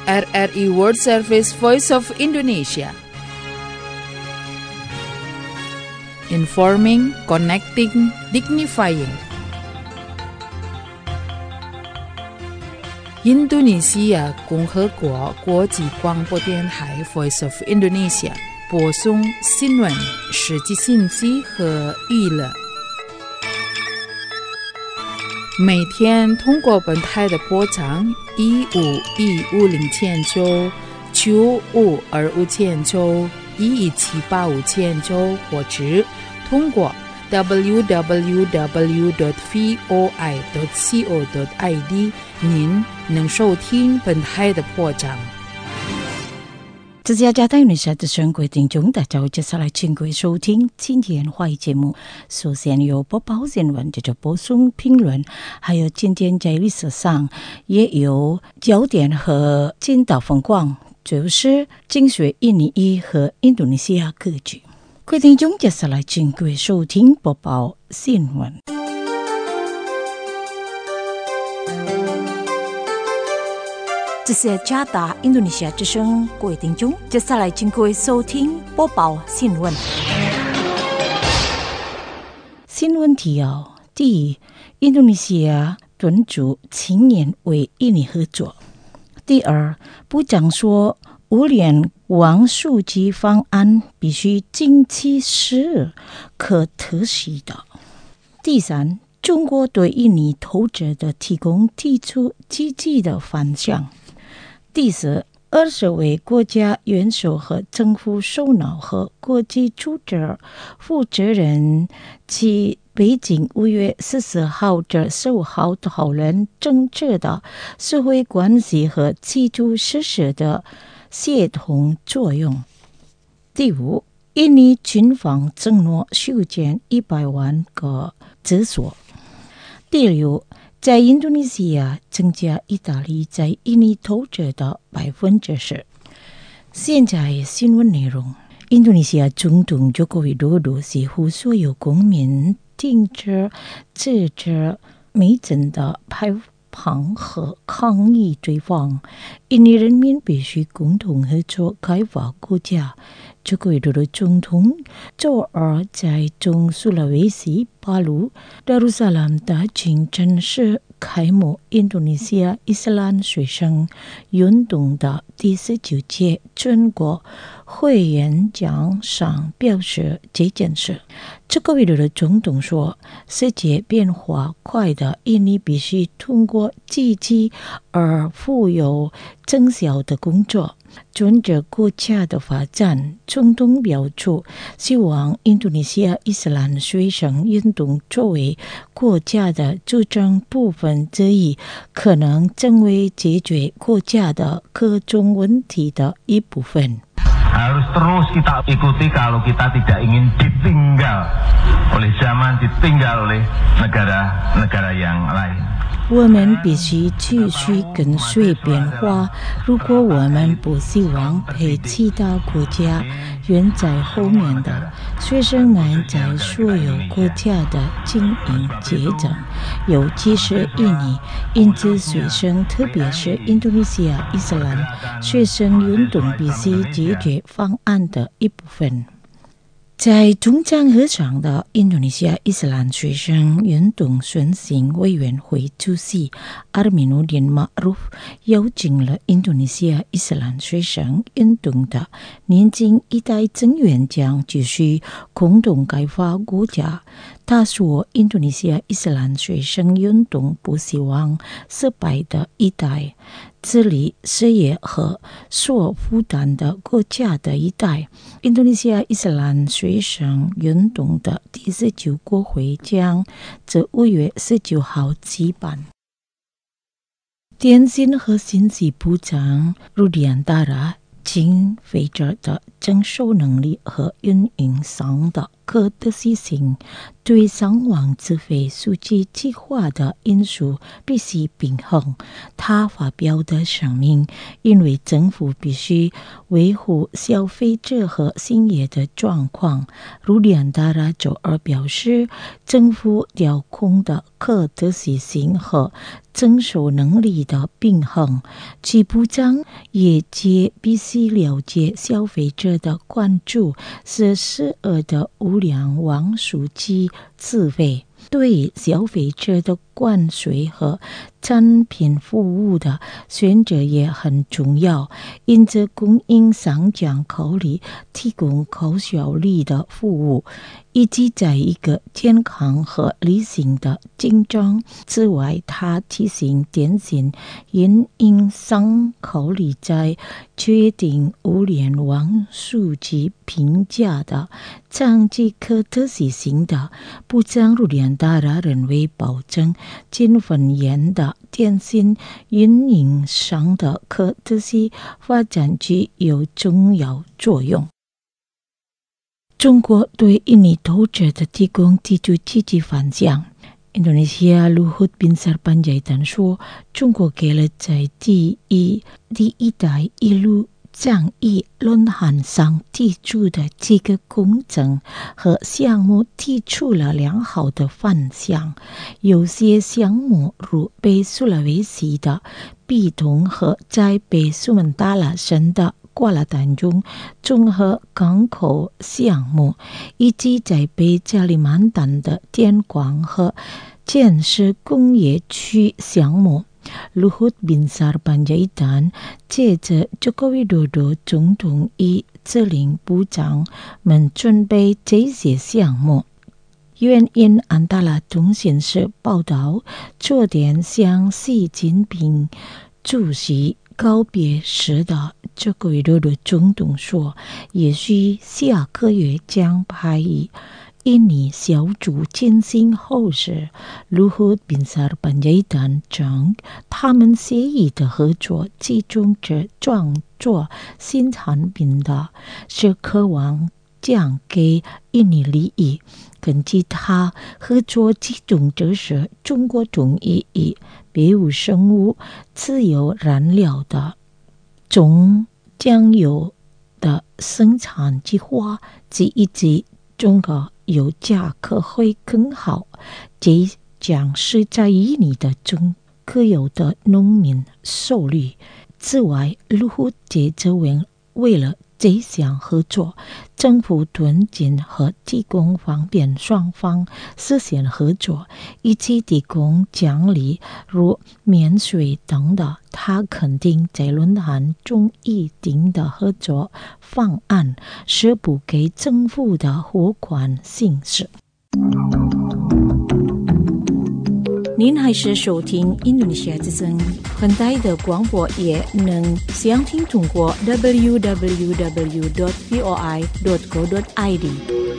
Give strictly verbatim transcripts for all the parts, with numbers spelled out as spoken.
R R I World Service Voice of Indonesia. Informing, connecting, dignifying.印度尼西亚共和国国际广播电台 Voice of Indonesia 播送新闻、实际信息和娱乐。每天通过本台的波长一五一五零千九、九五二五千九、一一七八五千九，或者通过 double-u double-u double-u dot voi dot co dot i d 您能收听本台的播章。 这是加泰尼亚的全国听众，大家好，接下来请各位收听今天华语节目。首先有播报新闻，接着播送评论，还有今天在历史上也有焦点和金岛风光，就是精选印尼裔和印度尼西亚歌曲。各位听众，接下来请各位收听播报新闻。这是加达印度尼西亚之声，各位听众，接下来请各位收听播报新闻。新闻提要：第一，印度尼西亚敦促青年为印尼合作；第二，部长说五联网数据方案必须经济适可特行的；第三，中国对印尼投资的提供提出积极的方向。第四，二十位国家元首和政府首脑和国际组织负责人在北京五月十四号至十五号讨论政治的社会关系和基础设施的协同作用。第五，印尼军方承诺修建一百万个厕所。第六，在印度尼西亚增加意大利在印尼投资的百分之十。现在新闻内容：印度尼西亚总统佐科维多多几乎所有公民停止制止煤炭的排放和抗议对方。印尼人民必须共同合作开发国家。佐科维多多总统周二在中苏拉威西巴鲁达鲁萨拉姆大清真寺开幕印度尼西亚伊斯兰学生运动的第十九届全国会演讲上表示这件事。佐科维多多总统说，世界变化快的印尼必须通过积极而富有成效的工作专注国家的发展。总统表出希望印度尼西亚伊斯兰学生运动作为国家的组成部分之一，可能成为解决国家的各种问题的一部分。 Harus terus kita ikuti kalau kita tidak ingin ditinggal oleh zaman, ditinggal oleh negara-negara yang lain。 我们必须继续跟随变化，如果我们不希望被其他国家远在后面的。学生们在所有国家的经营结整，尤其是印尼，因此学生，特别是印度尼西亚伊斯兰学生运动必须解决方案的一部分。在中江合场的印度尼西亚伊斯兰学生运动选行委员会主席阿米努丁马鲁夫邀请了印度尼西亚伊斯兰学生运动的年轻一代成员将继续共同开发国家。他说，印度尼西亚伊斯兰学生运动不希望失败的一代治理事业和所负担的国家的一代。印度尼西亚伊斯兰学生运动的第十九国会将在五月十九号举办。电信和信息部长鲁迪安达拉经费者的征收能力和运营商的可得失性，对伤亡自费数据计划的因素必须平衡。他发表的声明，因为政府必须维护消费者和兴业的状况，如联大拉周二表示，政府调控的可得失性和承受能力的平衡。其部长也皆必须了解消费者的关注是适合的物联网数据自费。对消费者的关税和产品服务的选择也很重要，因此供应商将考虑提供高效率的服务，以及在一个健康和理性的竞争。此外，他提醒电信运营商考虑在决定物联网数据评价的长期可得失性的部长如联大拉认为，保证金分严的电信运营商的可得失发展具有重要作用。中国对印尼投资的提供提出积极反响。印度尼西亚Luhut Binsar Panjaitan说，中国给了在第一第一带一路倡议论坛上提出的几个工程和项目提出了良好的反响。有些项目如北苏拉维西的碧东和在北苏门答腊省的瓜拉丹中综合港口项目，以及在北加里曼丹的电光和建设工业区项目。Luhut Binsar Panjaitan借着Joko Widodo总统与指令部长们准备这些项目。原因安达拉通讯社报道，昨天向习近平主席告别时的Joko Widodo总统说，也许下个月将派以印尼小组进行后事。Luhut Binsar Panjaitan称，他们协议的合作集中着创作新产品的，是渴望将给印尼利益。根据他，合作集中着是中国同意以别无生物自由燃料的中将油的生产计划，及以及中国油价可会更好，这将是在印尼的中可有的农民受利。此外，Luhut接着为为了这项合作，政府敦进和提供方便双方实现合作，以及提供奖励如免税等的。他肯定在论坛中议定的合作方案是不给政府的货款形式。您还是收听印度尼西亚之声，很大的广播也能详听通过 double-u double-u double-u dot v o i dot co dot i d。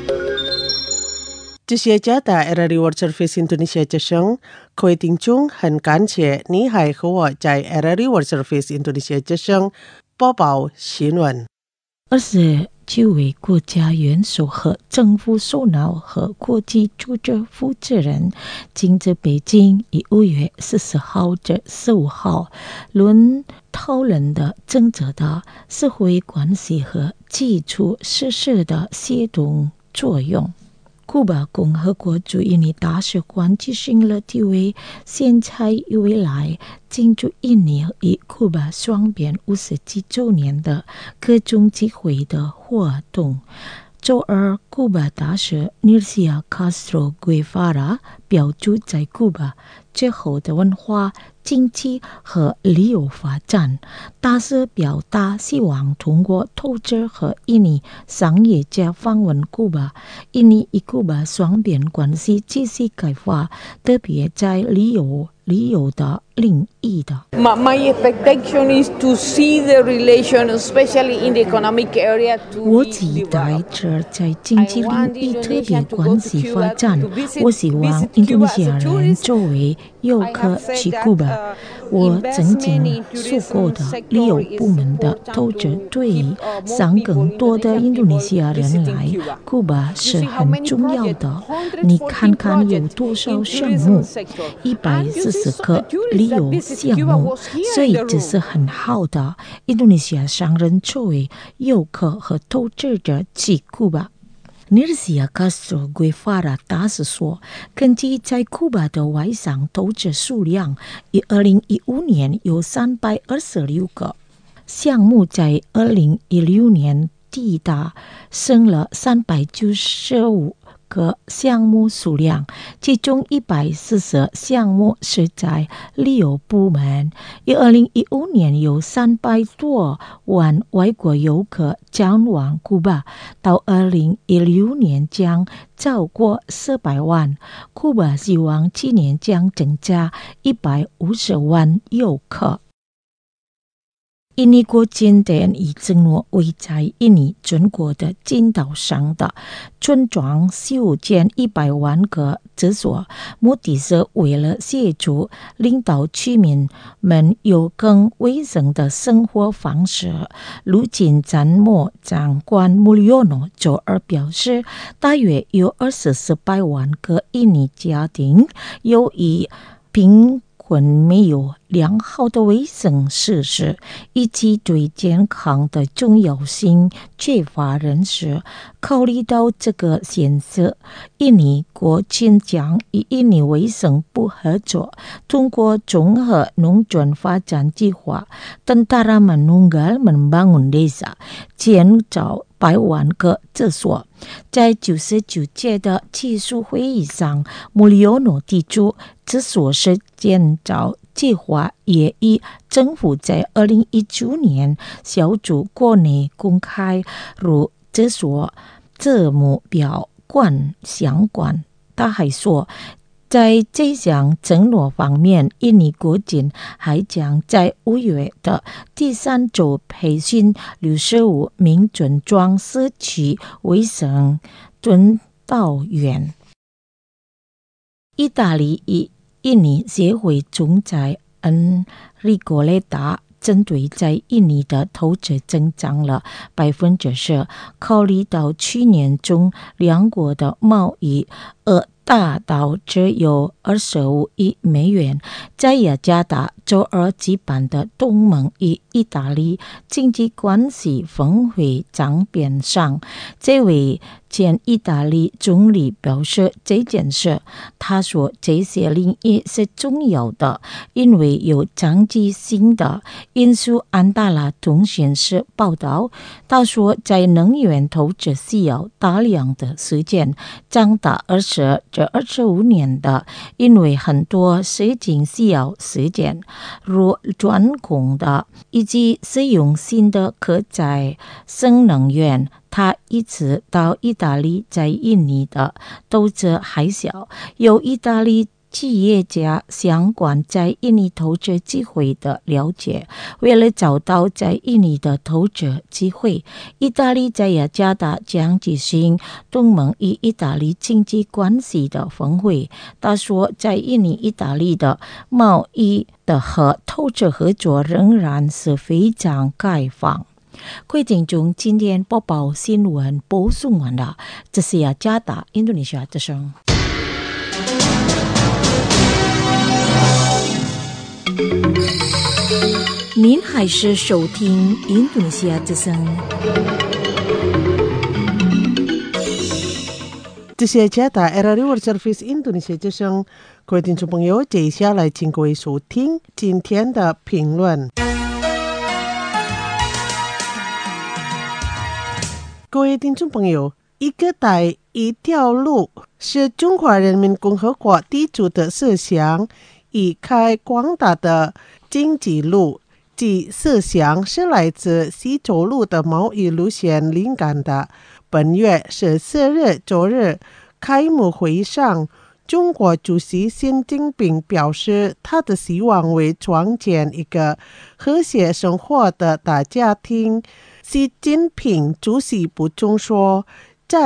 这些家的 R R I World Service Indonesia 之声，各位听众很感谢你还和我在 R R I World Service Indonesia 之声播报新闻。 二十九位国家元首和政府首脑和国际组织负责人今在北京于五月十四号至十五号论讨论的政策的社会关系和基础设施的协同作用。古巴共和国驻印尼大使馆举行了题为现在与未来庆祝印尼与古巴双边五十七周年的各种机会的活动。周二，古巴大使尼尔西亚·卡斯特罗·圭法拉标注在古巴最后的文化、经济和旅游发展。大使表达希望通过投资和印尼商业家访问古巴，印尼与古巴双边关系继续开发，特别在旅游旅游的领域的。 My expectation is to see the relation, especially in the economic area. 我期待着在经济领域特别关系发展。我希望印度尼西亚人作为游客去古巴，我曾经说过的，旅游部门的投资对让更多的印度尼西亚人来古巴是很重要的。你看看有多少项目，一百四十个旅游项目，所以这是很好的。印度尼西亚商人作为游客和投资者去古巴。尼日西亚卡斯特规划的大使说，根据在古巴的外商投资数量，以二零一五年有三百二十六个项目，在二零一六年底达升了三百九十五个项目数量，其中一百四十项目是在旅游部门。以二零一五年有三百多万外国游客前往古巴，到二零一六年将超过四百万。古巴希望今年将增加一百五十万游客。印尼国建党已承诺为在印尼中国的金岛上的村庄修建一百万个厕所，目的是为了协助领导居民们有更卫生的生活方式。如今参谋长官穆里奥诺周二表示，大约有二十四百万个印尼家庭由于贫困没有良好的卫生设施，以及对健康的重要性缺乏认识。考虑到这个现实，印尼国将与印尼卫生部合作，通过综合农村发展计划 Tentara Manunggal Membangun Desa 建造百万个厕所。在九十九届的技术会议上，穆里奥诺提出，厕所是建造计划也与政府在二零一九年小组国内公开如厕所这目标关相关。他还说，在这项承诺方面，印尼国境还将在五月的第三周培训六十五名村庄社区卫生督导员。意大利与印尼协会总裁恩里戈雷达针对在印尼的投资增长了百分之十，考虑到去年中两国的贸易额达到只有二十五亿美元。在雅加达周二举办的东盟与意大利经济关系峰会长篇上，这位前意大利总理表示这件事，他说这些领域是重要的，因为有长期性的因素。安大拉通讯社报道，他说在能源投资需要大量的时间，长达二十至二十五年的，因为很多事情需要时间，如转工的以及使用新的可再生能源。他一直到意大利在印尼的投资还小，有意大利企业家相关在印尼投资机会的了解。为了找到在印尼的投资机会，意大利在雅加达将举行东盟与意大利经济关系的峰会。他说，在印尼意大利的贸易的和投资合作仍然是非常开放。各位听众，今天播报新闻播送完了，这是雅加达印度尼西亚之声。您还是收听印度尼西亚之声。 这是雅加达 R R I World Service 印度尼西亚之声。各位听众朋友，接下来请各位收听今天的评论。各位听众朋友，一个带一条路是中华人民共和国提出的设想，以开广大的经济路。其设想是来自西周路的贸易路线灵感的。本月十四日周日开幕会上，中国主席习近平表示，他的希望为创建一个和谐生活的大家庭。习近平主席补充说，在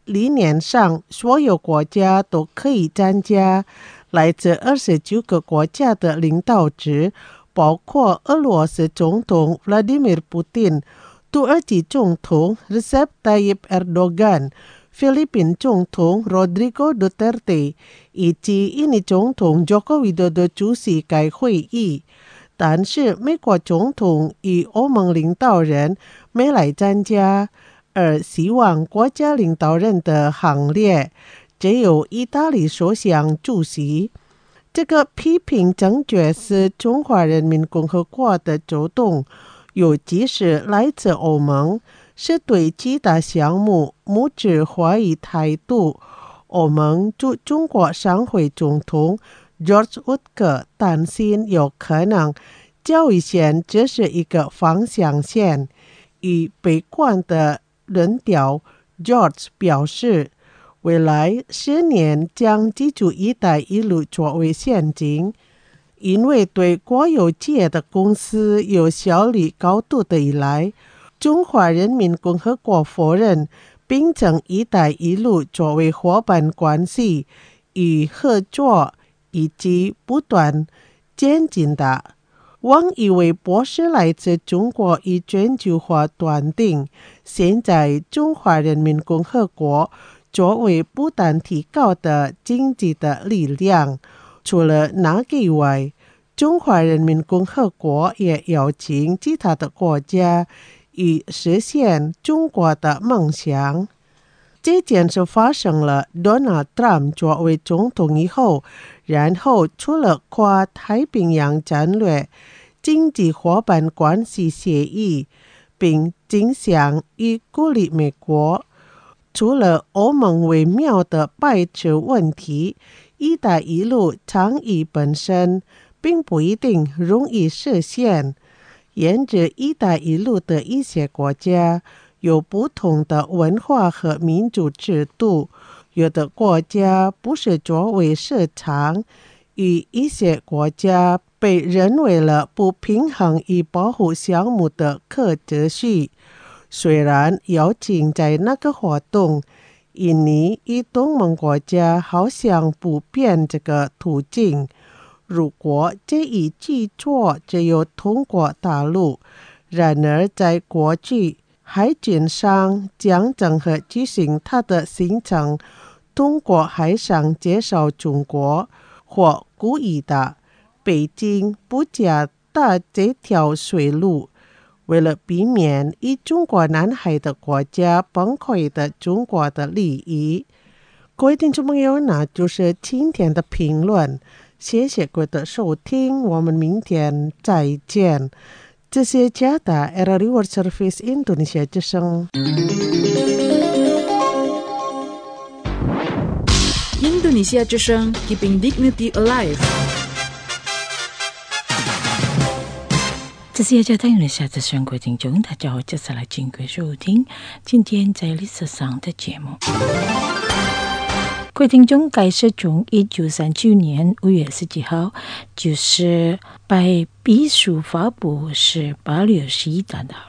理念上，所有国家都可以参加。来自二十九个国家的领导者，包括俄罗斯总统 Vladimir Putin、土耳其总统 Recep Tayyip Erdogan、菲律宾总统 Rodrigo Duterte 以及印尼总统 Joko Widodo 出席该会议。但是美国总统与欧盟领导人没来参加，而希望国家领导人的行列只有意大利首相出席。这个批评正确是中华人民共和国的主动，尤其是来自欧盟，是对其他项目持持怀疑态度。欧盟驻中国商会总统 George Wuttke 担心有可能交易线只是一个方向线。与悲观的论调 George 表示，未来十年将记住一带一路作为陷阱，因为对国有企业的公司有效率高度的依赖。中华人民共和国否认并将一带一路作为伙伴关系与合作以及不断渐进的。王以为博士来自中国与全球化断定，现在中华人民共和国作为不断提高的经济的力量，除了那个以外，中华人民共和国也邀请其他的国家以实现中国的梦想。这件事发生了 Donald Trump 作为总统以后，然后除了跨太平洋战略经济伙伴关系协议，并倾向于鼓励美国。除了欧盟微妙的排除问题，一带一路倡议本身并不一定容易实现。沿着一带一路的一些国家有不同的文化和民主制度，有的国家不是作为市场，与一些国家被认为了不平衡与保护项目的可秩序。虽然邀请在那个活动，印尼与东盟国家好像不变这个途径。如果这一举措只有通过大陆，然而在过去海军上将整合举行它的行程，通过海上介绍中国，或故意的，北京不加大这条水路，为了避免以中国南海的国家崩溃的中国的利益。各位听众朋友，那就是今天的评论，谢谢各位的收听，我们明天再见。这是加达 R R I World Service Indonesia 之声。 印度尼西亚之声 Keeping Dignity Alive。 这是加达印度尼西亚之声，各位听众，大家好，接下来请各位收听今天在历史上的节目。各位听众，该是从一九三九年五月十几号，就是白皮书发布是巴黎时代的。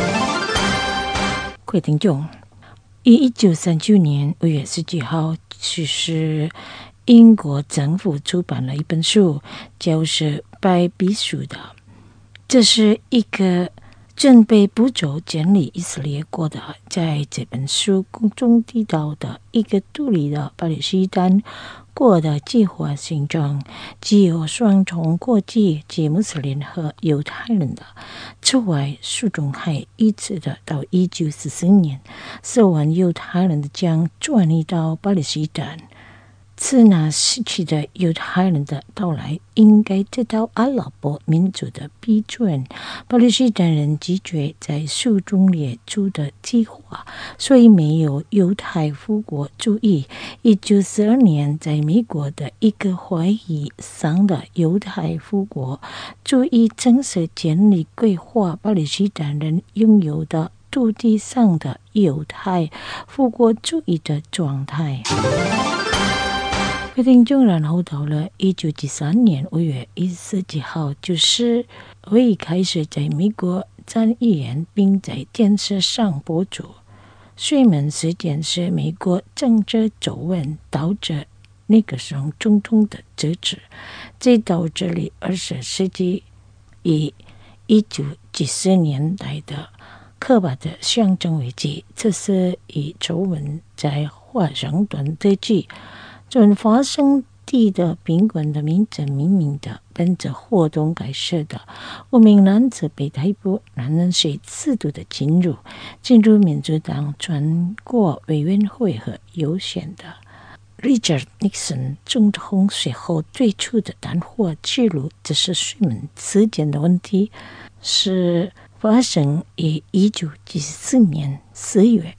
各位听众，一九三九年五月十几号，就是英国政府出版了一本书，就是白皮书的。这是一个准备步骤建立以色列国的，在这本书中提到的一个独立的巴勒斯坦国的计划形成，既有双重国籍，即穆斯林和犹太人的。此外，书中还一直的到一九四四年，十万犹太人的将转移到巴勒斯坦。自那时期的犹太人的到来应该得到阿拉伯民族的批准。巴勒斯坦人拒绝在书中列出的计划，所以没有犹太复国主义。一九四二年，在美国的一个会议上的犹太复国主义正式建立规划巴勒斯坦人拥有的土地上的犹太复国主义的状态。听众，然后到了一九七三年五月一十几号，就是会议开始在美国参议院并在电视上播出。 睡眠时间是美国政治皱纹导致尼克松总统的支持，这导致了二十世纪以一九几十年代的可怕的象征危机。这是以皱纹在华盛顿特区准发生地的宾馆的名字命名的。本着活动开始的五名男子被逮捕，男人是四度的进入进入民主党全国委员会和优选的 Richard Nixon 总统随后最初的谈话记录，这是睡眠时间的问题，是发生于一九七四年四月。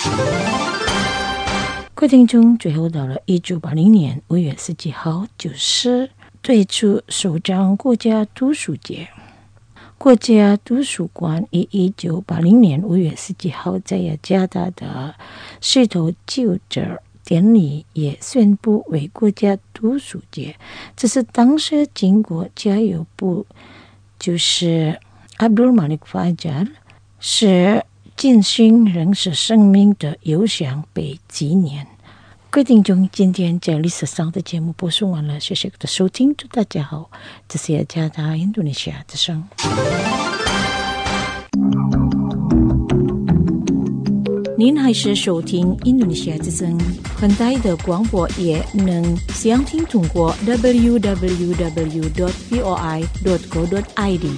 各位听众，最后到了一九八零年五月十七号，就是最初首张国家图书节。国家图书馆于一九八零年五月十七号在雅加达的石头就职典礼也宣布为国家图书节。这是当时经过教育部就是 Abdul Malik Fajar 是进行人是生命的优享被纪念。各位听众，今天在历史上的节目播送完了，谢谢各位的收听，祝大家好，这是雅加达印度尼西亚之声。您还是收听印度尼西亚之声，本台的广播也能详听通过 double-u double-u double-u dot voi dot co dot i d。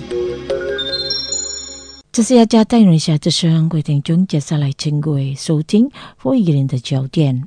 这是雅加达印度尼西亚之声，各位听众，接下来请各位收听佛一个人的焦点。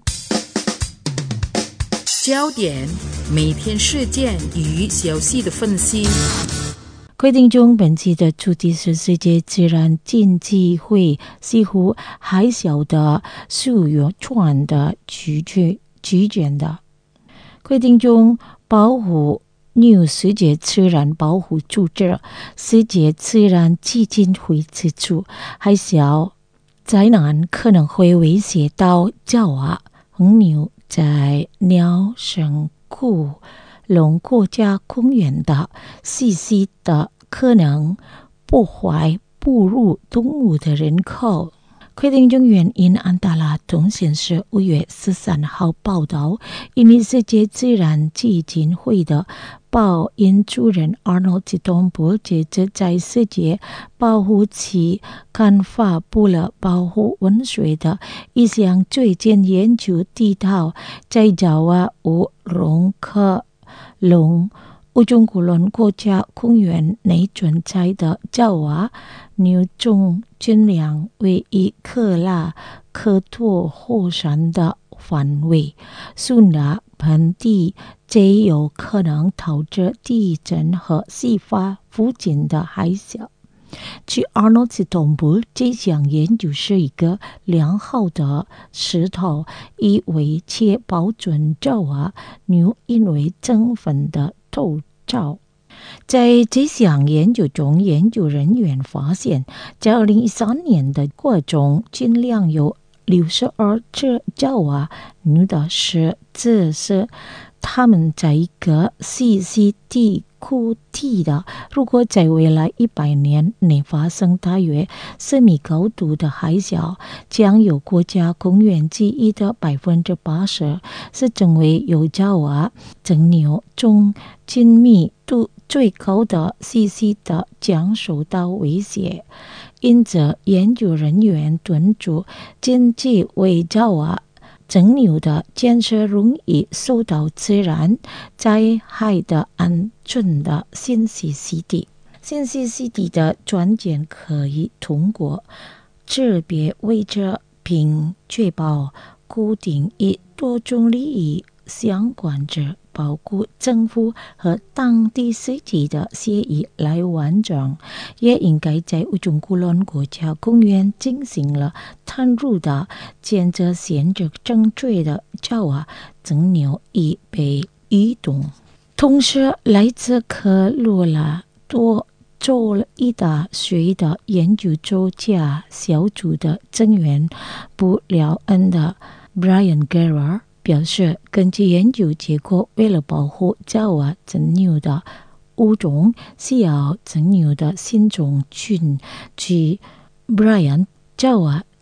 焦点，每天事件与消息的分析。 各位听众，本期的主题是世界自然经济会似乎还小的溯源船的拒绝拒绝的。各位听众，保护纽世界自然保护组织世界自然基金会指出，海啸灾难可能会威胁到爪哇红牛在鸟生古龙国家公园的栖息的可能破坏哺乳动物的人口。规定中原因安达拉通讯社五月十三号报道，因为世界自然基金会的报研主任 Arnold Titombo 接着在世界保护期刊发布了保护温水的一项最近研究提到，在爪哇乌龙科龙乌中古伦国家公园内存在的爪哇牛种均量为一克拉克托火山的范围，苏达盆地最有可能导致地震和西发附近的海啸。据 Arnold Titombo 这项研究是一个良好的石头，以为且保准爪哇牛因为增粉的构造。在这项研究中，研究人员发现，在二零一三年的过中尽量有六十二只爪哇牛的是这是他们在一个 C C D 库地的，如果在未来一百年内发生大约四米高度的海啸，将有国家公园记忆的百分之八十是成为有爪哇整牛中精密度最高的 C C 的将受到威胁。因此，研究人员敦促经济为爪哇整牛的建设容易受到自然灾害的安全的信息 C D。信息 C D 的转件可以通过识别位置并确保固定与多种利益相关者，包括政府和当地实际的协议来完成，也应该在乌中古伦国家公园进行了探入的建设限制正确的爪哇整牛已被移动。同时，来自科罗拉多州一大学的研究专家小组的成员布廖恩的 Brian Guerra表示，根据研究结果，为了保护爪哇整牛的物种，需要整牛的新种群。据 Brian， 爪哇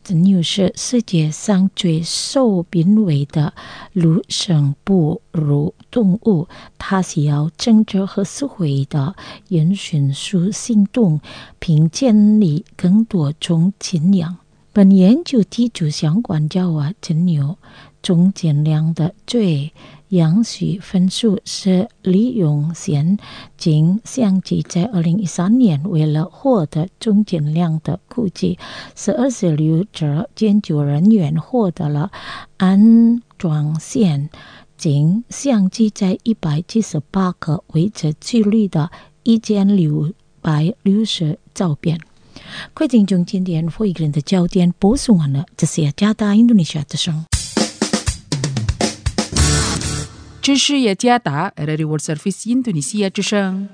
真牛是世界上最受濒危的陆生哺乳动物，它是由政治和社会的人迅速行动，并建立更多种禁养。本研究提出相关教化真牛中减量的最杨许分数是李永贤经相机在二零一三年为了获得中减量的估计，十二十六者研究人员获得了安装线经相机在一百七十八个维持距离的一千六百六十照片。快进中今天会一个人的焦点播送完了，这是加拿大印度尼西亚之声。 这是雅加达 R R I World Service 印度尼西亚之声。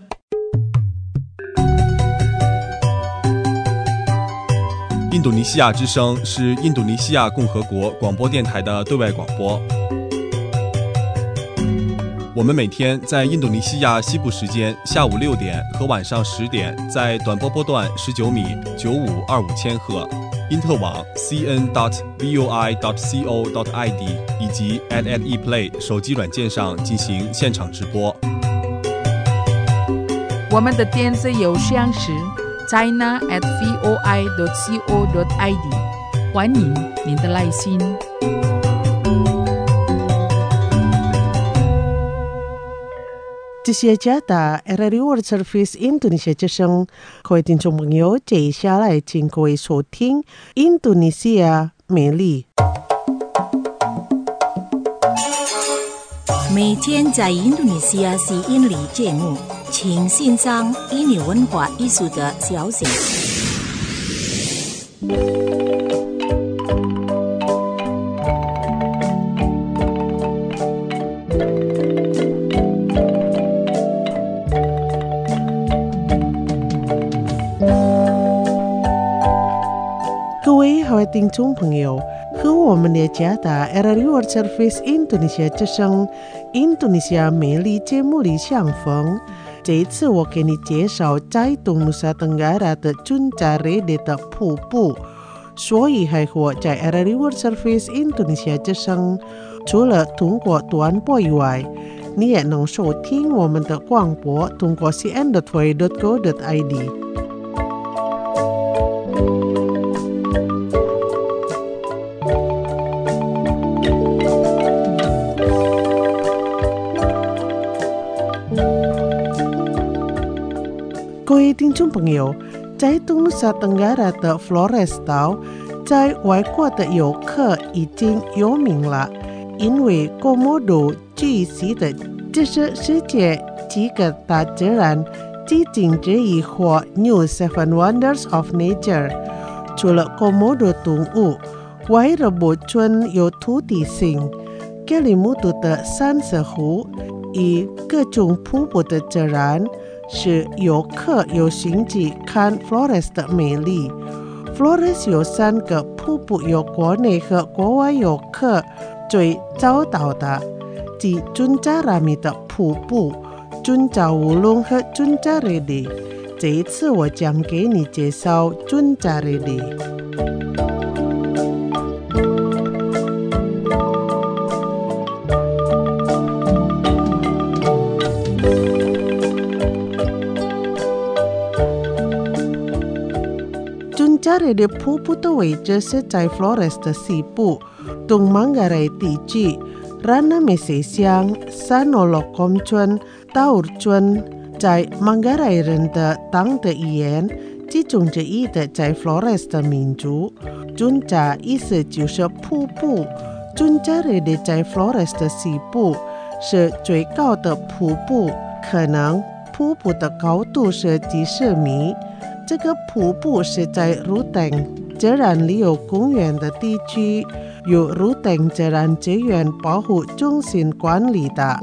印度尼西亚之声是印度尼西亚共和国广播电台的对外广播。我们每天在印度尼西亚西部时间下午六点和晚上十点，在短波波段十九米九五二五千赫。因特网 c n dot v o i dot co dot i d 以及 at at ePlay 手机软件上进行现场直播。 我们的电子邮箱是 china at voi dot co dot i d， 欢迎您的来信。 这些加达 R R I World Service 印度尼西亚之声，各位听众朋友，接下来请各位收听印度尼西亚美丽。 每天在印度尼西亚是印尼节目，请欣赏印尼文化艺术的消息。 各位好听众朋友，和我们的加达 R R I World Service 印度尼西亚之声印度尼西亚美丽节目里相逢。这一次我给你介绍在东努沙登嘎拉的准加瑞里的瀑布，所以还和在 R R I World Service 印度尼西亚之声除了通过短波以外，你也能收听我们的广播通过 c n dot v o i dot co dot i d。各位听众朋友，在东努沙登嘎拉的 Flores 岛，在外国的游客已经有名了，因为高摩度聚集的这是世界几个大自然寂静之一或 New Seven Wonders of Nature。除了高摩度动物，外的部村有土地性，格里木度的山石湖，以各种瀑布的自然，使游客有兴趣看 Flores 的美丽。Flores 有三个瀑布，有国内和国外游客最早到的，即准加拉米的瀑布、准加乌龙和准加瑞里。这一次我将给你介绍准加瑞里。准加瑞里瀑布的位置是在 Flores 的西部，东孟加拉地区Rana Mese乡、山诺洛公村、道尔村，在孟加拉人的当地语言，其中之一的在 Flores 的民族。准加意思就是瀑布，准加瑞里在 Flores 的西部，是最高的瀑布，可能瀑布的高度是几十米。这个瀑布是在鲁登自然旅游公园的地区，由鲁登自然资源保护中心管理的。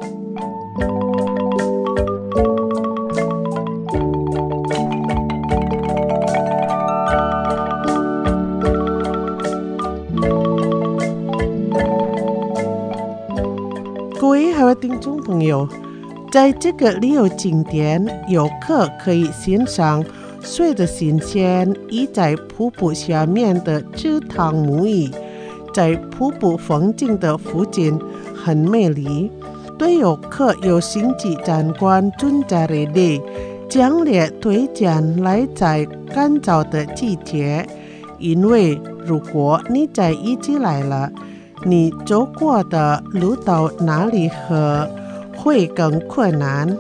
各位好听众朋友，在这个旅游景点，游客可以欣赏水的新鲜依在瀑布下面的池塘沐浴，在瀑布风景的附近很美丽，对游客有星级参观准加热里，强烈推荐来在干燥的季节，因为如果你在雨季来了，你走过的路到哪里喝会更困难。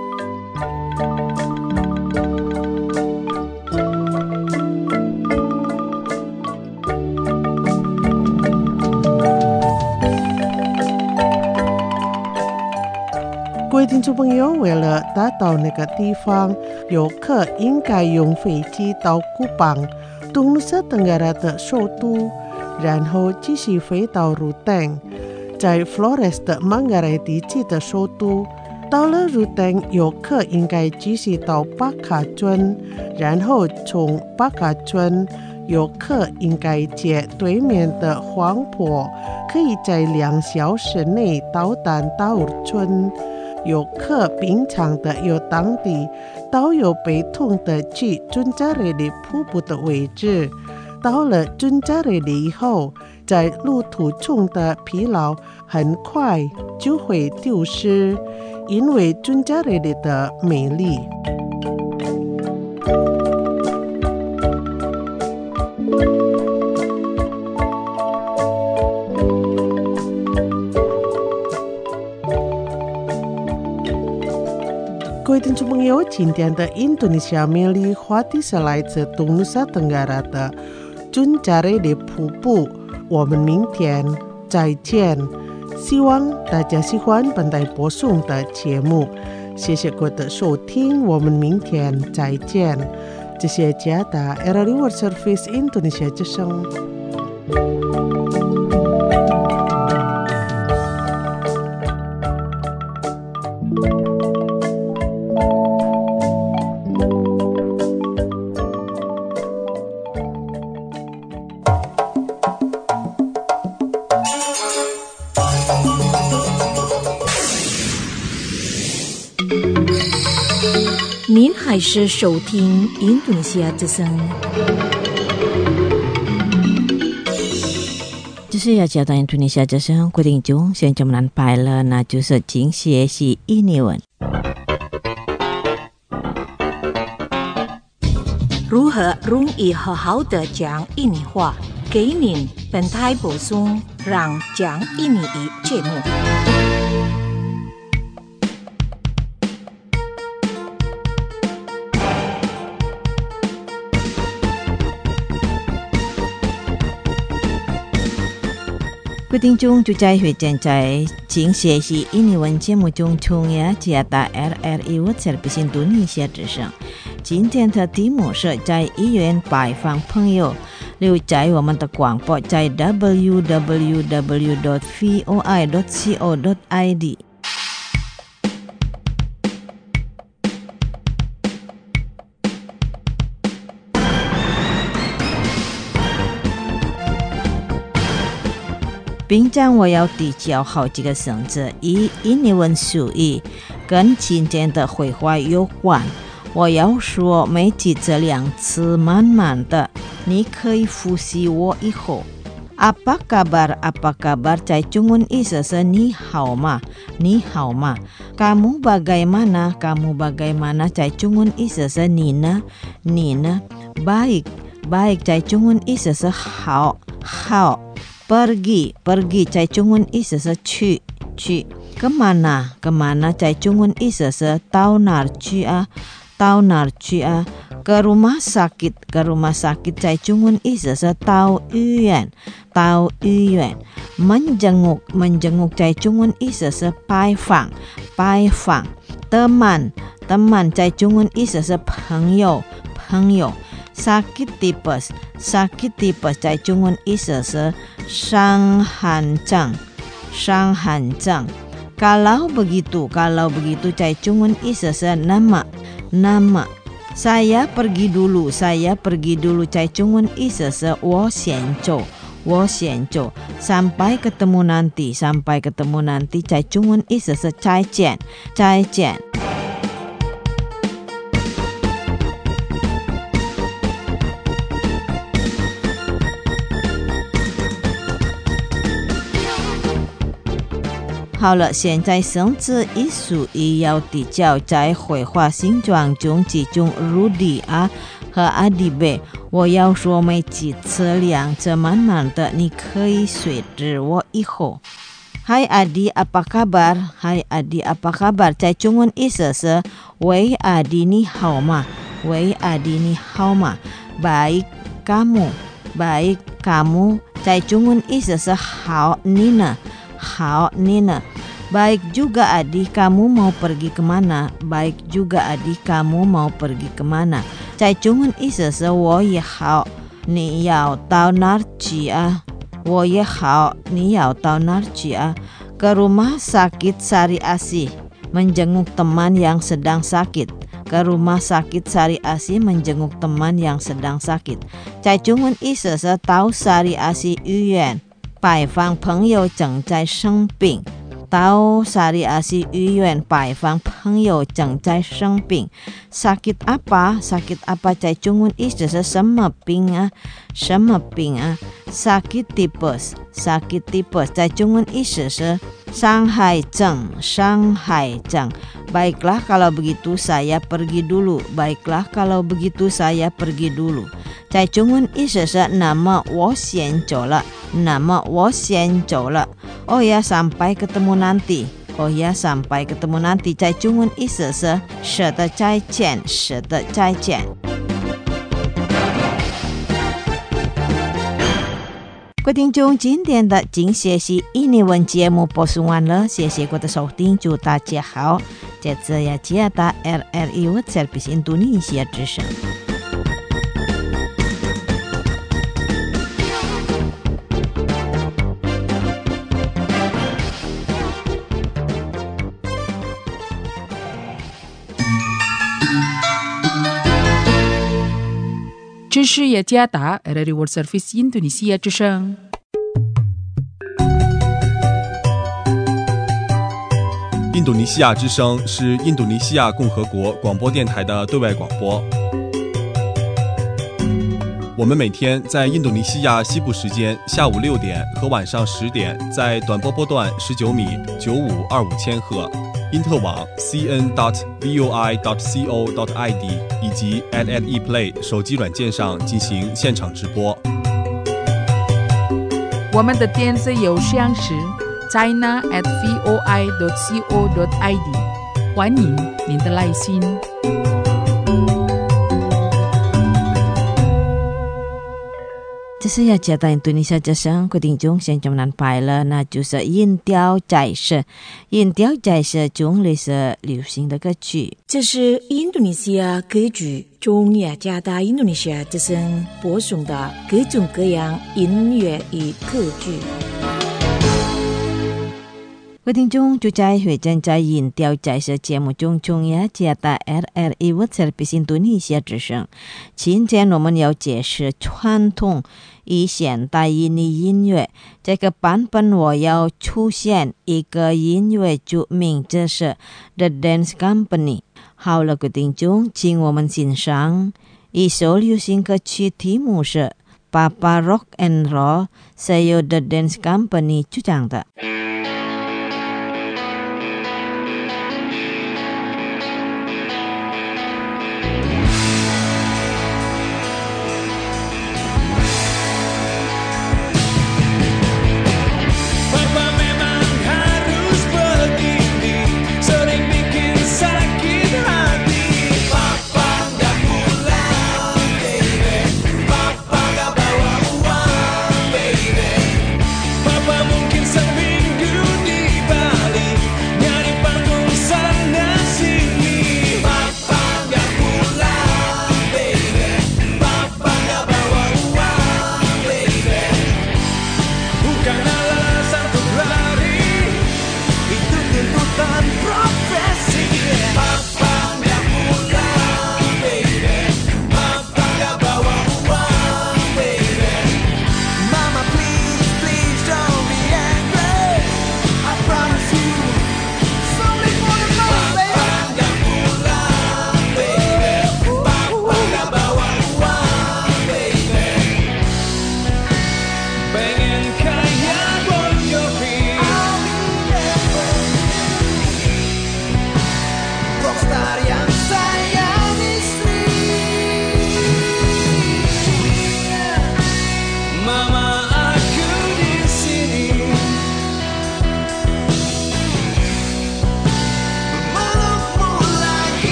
各位听众朋友，为了达到那个地方，游客应该用飞机到古邦，东努沙登加拉的首都，然后继续飞到鲁登，在 Flores 的孟加拉地区的首都。到了鲁登，游客应该继续到巴卡村，然后从巴卡村，游客应该借对面的黄坡，可以在两小时内到达达尔村。游客平常的由当地导游陪同的去准加热里瀑布的位置。到了准加热里以后，在路途中的疲劳很快就会丢失，因为准加热里的美丽。各位听众朋友，今天的印度尼西亚美丽话题是来自东努沙登加拉的准加热里瀑布。我们明天再见，希望大家喜欢本台播送的节目，谢谢各位的收听，我们明天再见。这是加达 R R I World Service Indonesia 之声。 您还是收听印度尼西亚之声。这是要讲到印度尼西亚之声，各位听众，现在我们安排了，那就是请学习印尼文。如何容易好好的讲印尼话？给您本台播送让讲印尼语节目。各位听众，就在会正在请学习印尼文节目中，同样加打 R R I World Service Indonesia 之声。今天的题目是在医院拜访朋友，留在我们的广播在 w w w dot v o i dot co dot i d。平常我要提交好几个绳子，以印尼文属于跟今天的绘画有关。我要说每句这两次慢慢的，你可以复习我以后。Apa kabar? Apa kabar? 在中文意思是你好吗？你好吗？ Kamu bagaimana? Kamu bagaimana? 在中文意思是你呢？你呢？ Baik, baik 在中文意思是好，好。Pergi, pergi 在中文意思是去，去。Kemana, kemana 在中文意思是到哪儿去啊？到哪儿去啊？ Ke rumah sakit, ke rumah sakit 在中文意思是到医院，到医院。Menjenguk, menjenguk 在中文意思是拜访，拜访。Teman, teman 在中文意思是朋友，朋友。Sakit tipes, sakit tipes 在中文意思是伤寒症，伤寒症。Kalau begitu, kalau begitu 在中文意思是那么，那么。Saya pergi dulu, saya pergi dulu 在中文意思是我先走，我先走。Sampai ketemu nanti, sampai ketemu nanti 在中文意思是再见，再见。 好了，现在圣子艺术也要比较在绘画形状中集中Rudy啊和阿迪贝。我要说没几次两次慢慢的，你可以随着我以后。Hai Adi, apa kabar? Hai Adi, apa kabar? 在中文意思是喂阿迪你好吗？喂阿迪你好吗？ Baik kamu, baik kamu 在中文意思是好你呢？好你呢？ Baik juga Adi, kamu mau pergi kemana? Baik juga Adi, kamu mau pergi kemana? 在中文意思是我也好，你要到哪儿去啊？我也好，你要到哪儿去啊？ Ke rumah sakit Sari Asih, menjenguk teman yang sedang sakit. Ke rumah sakit Sari Asih menjenguk teman yang sedang sakit. 在中文意思是到Sari Asih医院拜访朋友正在生病。到Sari Asih医院拜访朋友正在生病。 Sakit apa? Sakit apa 在中文意思是什么病啊？什么病啊？ Sakit tipes, sakit tipes 在中文意思是伤害症，伤害症。 Baiklah kalau begitu saya pergi dulu. Baiklah kalau begitu saya pergi dulu. 在中文意思是那么我先走了，那么我先走了。 Oh ya, sampai ketemu nanti. Oh ya, sampai ketemu nanti 在中文意思是是的再见，是的再见。各位听众，今天的精学习印尼文节目播送完了，谢谢各位的收听，祝大家好。这次要接到 R R I World Service Indonesia 之声。 知识也加达 R R I World Service Indonesia 之声。 印度尼西亚之声是印度尼西亚共和国广播电台的对外广播。我们每天在印度尼西亚西部时间下午六点和晚上十点，在短波波段十九米九五二五千赫。因特网 c n dot v o i dot co dot i d 以及 at at ePlay 手机软件上进行现场直播。 我们的电子邮箱是 china at voi dot co dot i d， 欢迎您的来信。 这是要接到印度尼西亚之声，各位听众现在们拍了，那就是音调在是音调在是中类是流行的歌曲。 这是印度尼西亚歌剧中雅加达印度尼西亚之声播送的各种各样音乐与歌剧。 各位听众，就在会正在音调在是节目中中雅加达 R R I World Service 印度尼西亚之声。今天我们要解释传统与现代印尼音乐，这个版本我要出现一个音乐剧，名字是 The Dance Company。好了，各位听众，请我们欣赏一首流行歌曲，题目是 Papa Rock and Roll， 是由 The Dance Company 主唱的。 Papa mungkin sering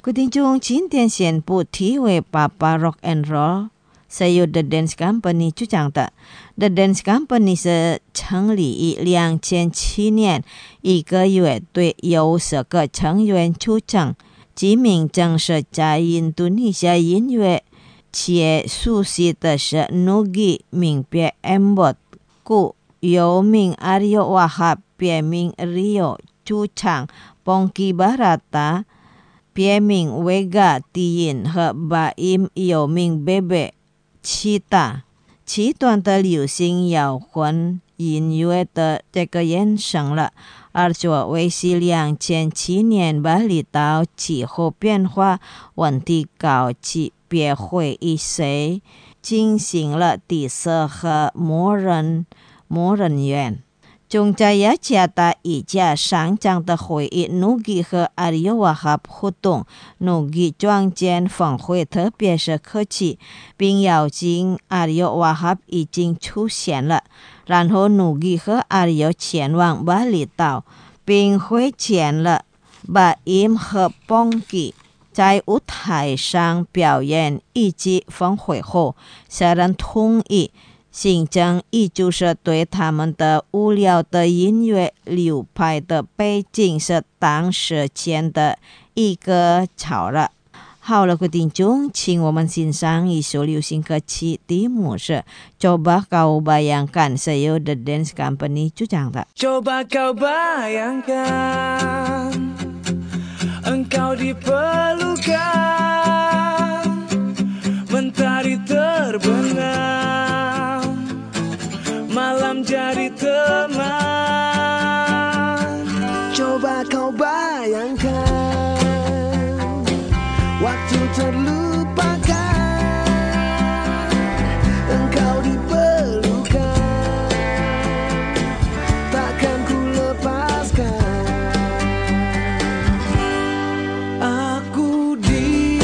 各位听众，今天宣布题为爸爸 Rock and Roll是由 The Dance Company 主讲的。The Dance Company 是成立于两千七年，一个乐队由十个成员组成，其名正是在印度尼西亚音乐且熟悉的是 Nugi 名别 Embot， 故由名 Aryo Wahab 别名 Rio 主唱 Pongki Barata 别名 Vega 低音和 Baim 有名 Bebe 其他其段的流行摇滚音乐的这个衍生了，而作为是两千七年巴厘岛气候变化问题高级别会议时进行了第四和默认默认院。中在雅加达一家商场的会议 Nugi 和 Aryo Wahab 互动 Nugi 庄监峰会特别是客气，并邀请 Aryo Wahab 已经出现了，然后 Nugi 和 Aryo 前往巴厘岛，并会见了 Baim 和 Pongki， 在舞台上表演，以及峰会后三人同意行政依旧是对他们的无聊的音乐流派的背景是当时间的一个潮了。好了，各位听众，请我们欣赏一首流行歌曲，题目是 Coba Kau Bayangkan 是由 The Dance Company 主唱的。 Coba kau bayangkan engkau diperlukan mentari terbenam malam jadi teman. Coba kau bayangkan waktu terlupakan, engkau diperlukan, takkan ku lepaskan. Aku di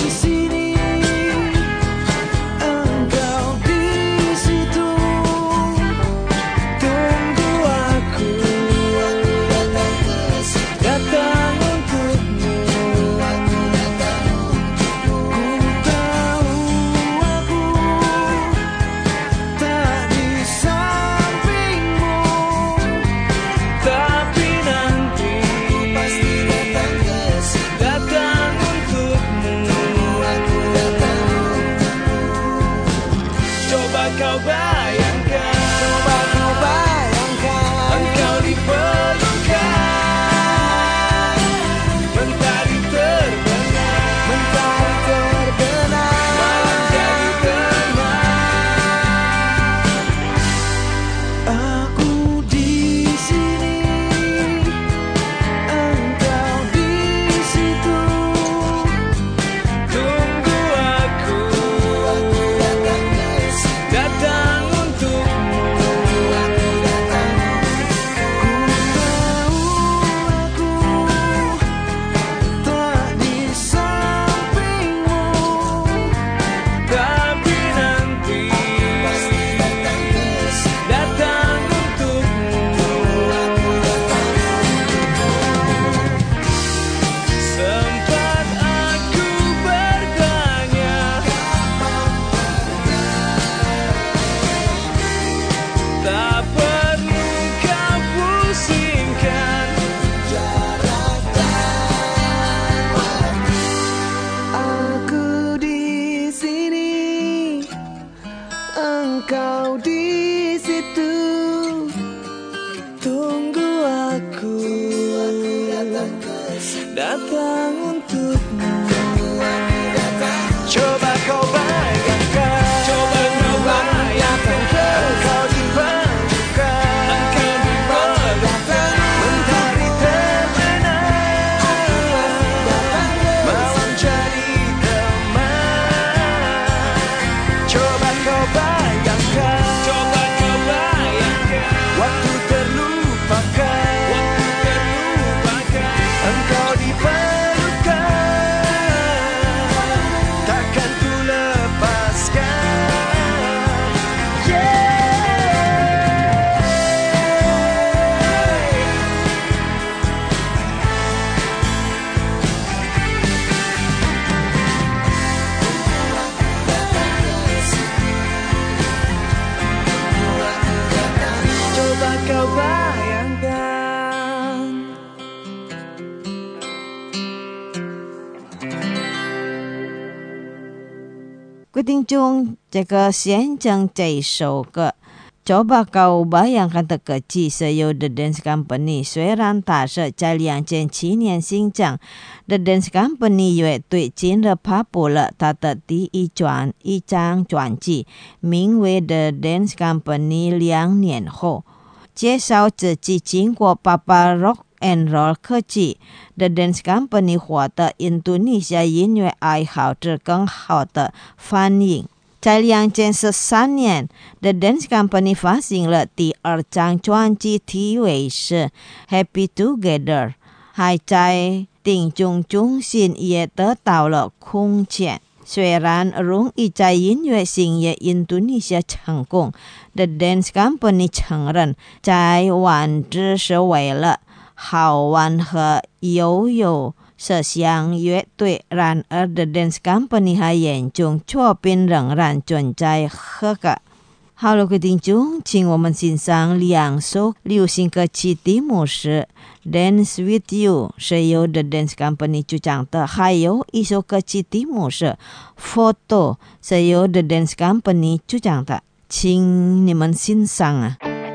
各位听众，这个先将这首歌 Coba kau bayangkan这个汽石油的 Dance Company 虽然它是在两千七年新增 The Dance Company 乐队今日发布了它的第一专一张专辑，名为 The Dance Company 两年后，介绍自己经过爸爸 Rock and Roll 科技 The Dance Company 获得印度尼西亚音乐爱好者更好的反应。在两千十三年 The Dance Company 发行了第二张专辑，题为是 Happy Together， 还在听众中心也得到了空前。虽然容易在音乐性也印度尼西亚成功， The Dance Company 承认在玩只是为了好玩和悠悠摄像乐队，然而 The Dance Company 和严重作品仍然存在合格。好了，各位听众，请我们欣赏两首流行歌曲，题目是 Dance with You 是由 The Dance Company 主唱的，还有一首歌曲题目是 Photo 是由 The Dance Company 主唱的，请你们欣赏啊。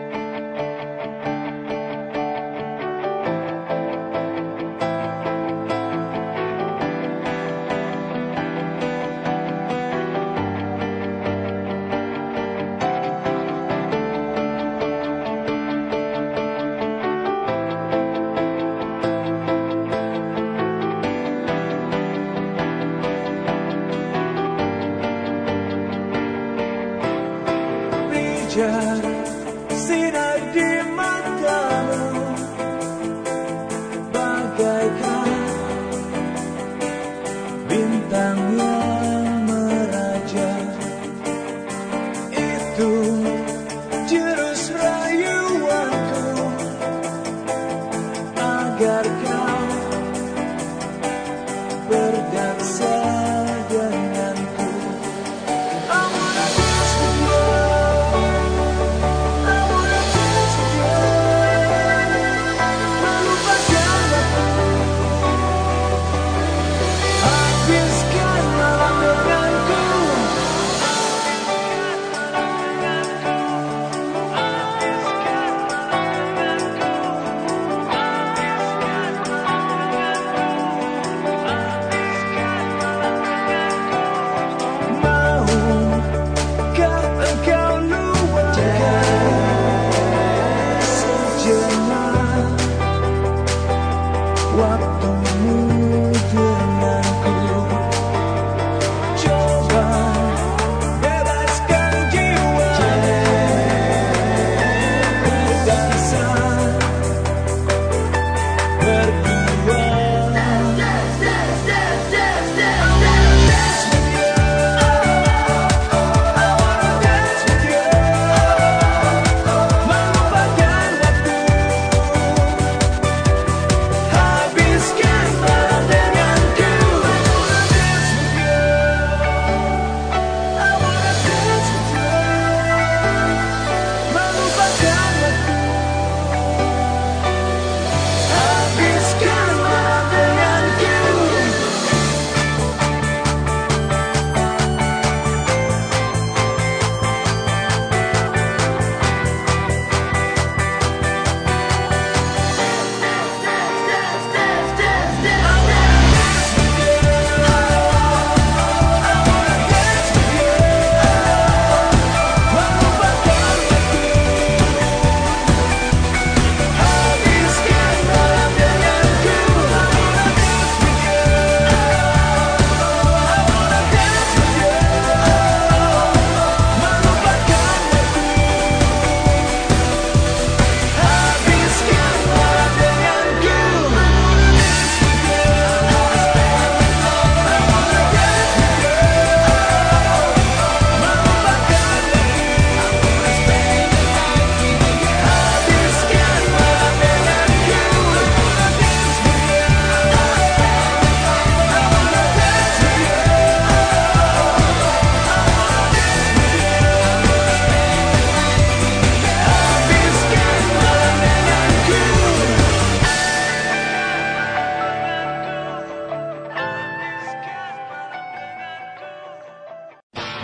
Sinar di matamu bagaikan bintang yang meraja, itu jurus rayuanku agar kau berdansa denganku. I wanna dance with you.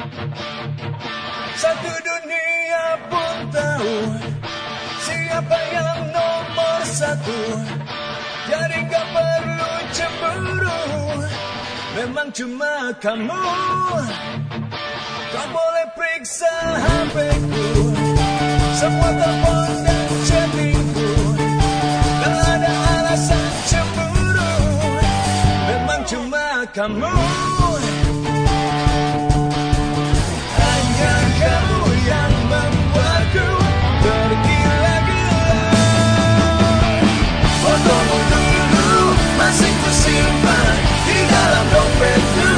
Satu dunia pun tahu siapa yang nomor satu. Jadi gak perlu cemburu, memang cuma kamu. Kau boleh periksa H P-ku, semua telepon dan chattingku. Tak ada alasan cemburu, memang cuma kamu. Hanya kamu yang membuatku bergila-gila. Fotomu dulu masih kusimpan di dalam dompetku.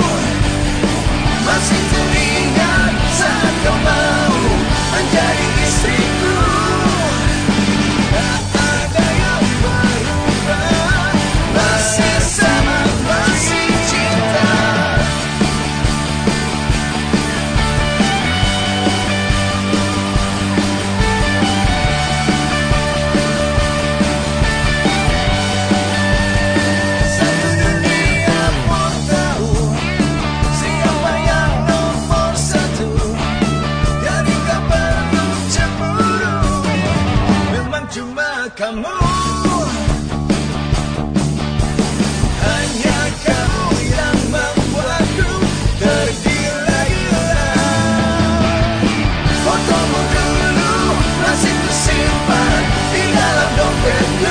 Masih teringat saat kau mau menjadi istriku. Tak ada yang berubah, masih sama, masih cinta. Satu dunia pun tahu siapa yang nomor satu. Jadi gak perlu cemburu, memang cuma kamu. Hanya kamu yang membuatku tergila-gila. Fotomu dulu masih kusimpan di dalam dompetku.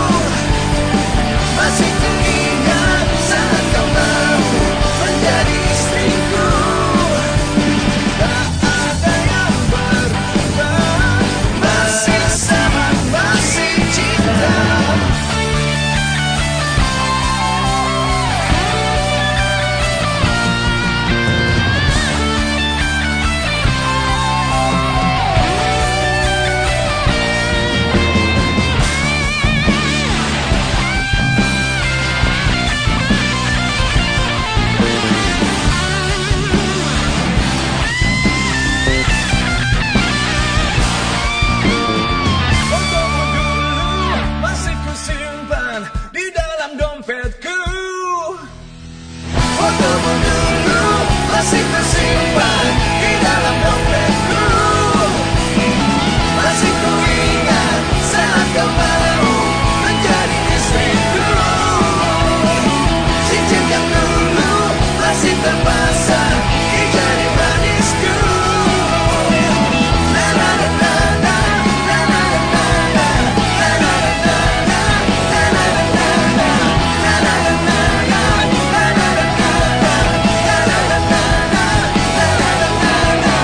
Masih teringat saat kau mau menjadi istriku. Tak ada yang berubah, masih sama, masih cinta. Fotomu dulu masih kusimpan di dalam dompetku. Fotomu dulu masih kusimpan di dalam dompetku. Masih kuingat saat kau mau menjadi istriku. Cincin yang dulu masih terpasang di jari manisku. Na na na na na, na na na na na, na na na na na, na na na na na, na na na na na, na na na na na, na na na na na, na na na na na.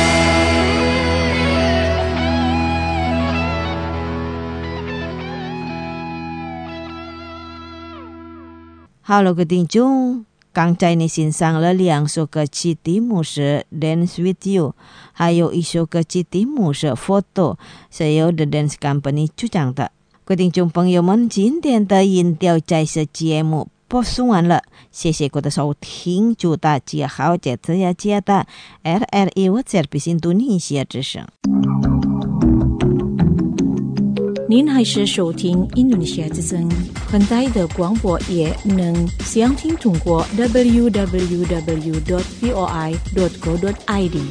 Hello， 各位听众，刚才你欣赏了两首歌曲，题目是《Dance with You》，还有一首歌曲题目是《Photo》，是由 The Dance Company 主唱的。各位听众朋友们，今天的音调在这节目播送完了，谢谢各位的收听，祝大家好，这次要接的 R R I Service Indonesia 之声。 您还是收听印度尼西亚之声，很大的广播也能详听通过 double-u double-u double-u dot voi dot co dot i d。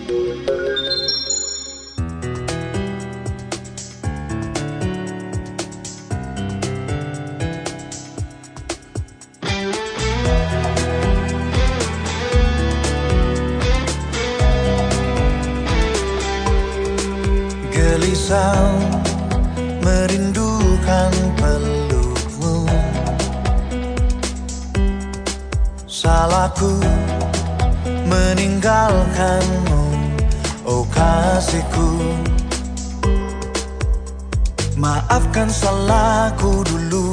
Gelisah merindukan pelukmu. Salahku meninggalkanmu, oh kasihku. Maafkan salahku dulu,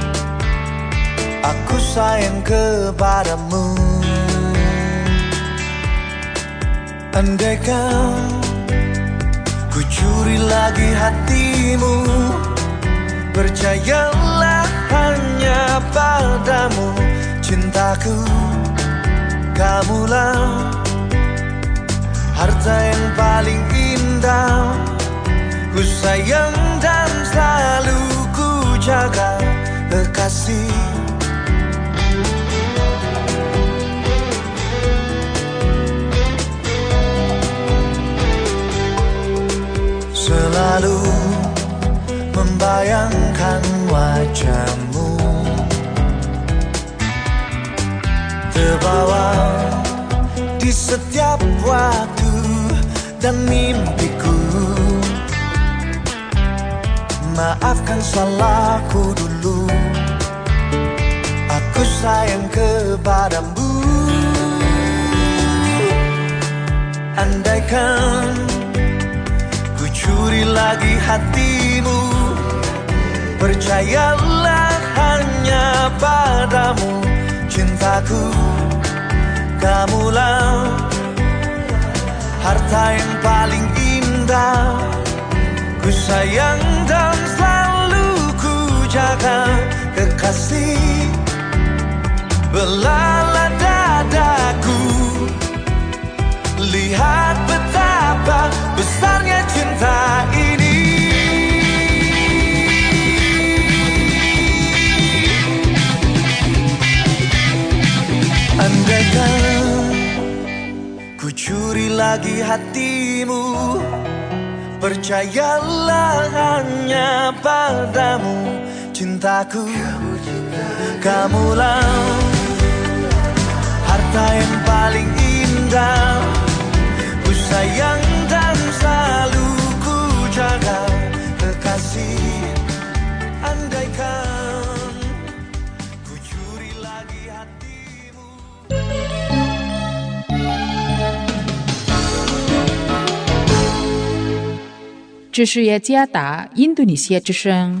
aku sayang kepadamu. Andaikan ku curi lagi hatimu, percayalah hanya padamu. Cintaku, kamulah harta yang paling indah. Ku sayang dan selalu ku jaga, kekasih. wajahmu terbawa di setiap waktu dan mimpiku. Maafkan salahku dulu, aku sayang kepadamu. Andaikan ku curi lagi hatimu, percayalah hanya padamu cintaku. Kamulah harta yang paling indah, ku sayang dan selalu ku jaga. Kekasih, belalah dadaku, lihat betapa besarnya cinta ini. Andaikan ku curi lagi hatimu, percayalah hanya padamu cintaku. Kamulah harta yang paling indah, ku sayang dan selalu ku jaga. Kekasih, andaikan ku curi lagi hatimu. 这是雅加达印度尼西亚之声。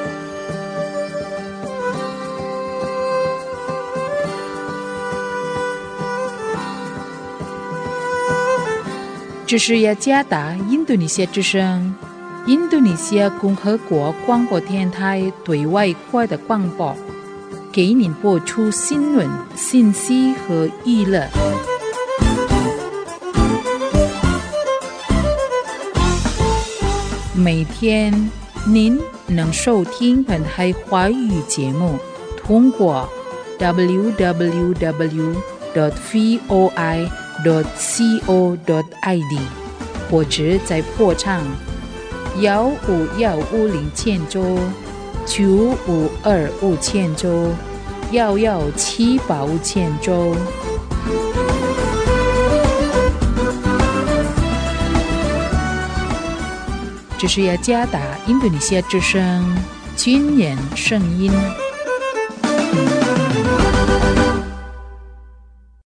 这是雅加达印度尼西亚之声，印度尼西亚共和国广播电台对外国的广播，给您播出新闻、信息和娱乐。每天您能收听本台华语节目，通过 double-u double-u double-u dot voi dot co dot i d 或者在波长幺五幺五零千周、九五二五千周、幺幺七八五千周。这是雅加达印度尼西亚之声军人声音。